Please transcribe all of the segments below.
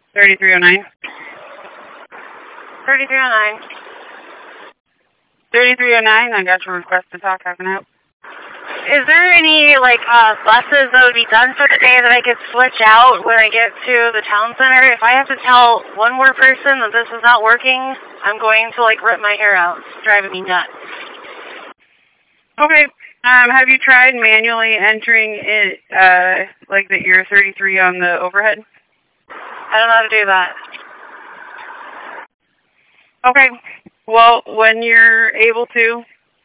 3309. 3309. 3309, I got your request to talk. How can I help? Is there any, buses that would be done for the day that I could switch out when I get to the town center? If I have to tell one more person that this is not working, I'm going to, rip my hair out. It's driving me nuts. Okay. Have you tried manually entering it, the ear 33 on the overhead? I don't know how to do that. Okay. Well, when you're able to,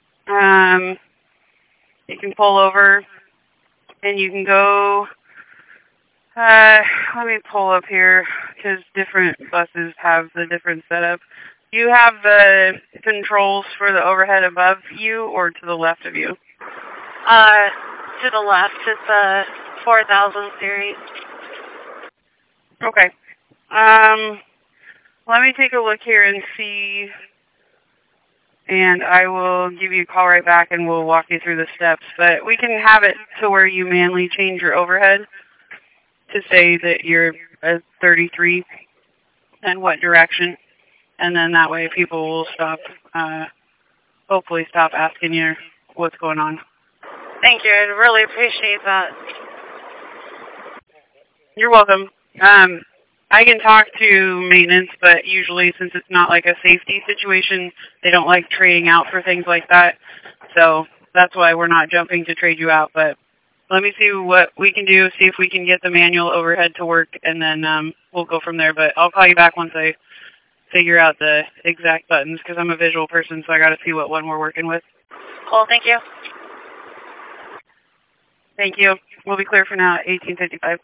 you can pull over and you can go, let me pull up here because different buses have the different setup. You have the controls for the overhead above you or to the left of you? To the left. It's a 4000 series. Okay. Let me take a look here and see, and I will give you a call right back and we'll walk you through the steps. But we can have it to where you manually change your overhead to say that you're a 33 and what direction. And then that way people will stop, hopefully stop asking you what's going on. Thank you. I really appreciate that. You're welcome. I can talk to maintenance, but usually since it's not like a safety situation, they don't like trading out for things like that. So that's why we're not jumping to trade you out. But let me see what we can do, see if we can get the manual overhead to work, and then we'll go from there. But I'll call you back once I figure out the exact buttons because I'm a visual person, so I got to see what one we're working with. Cool, thank you. Thank you. We'll be clear for now at 1855.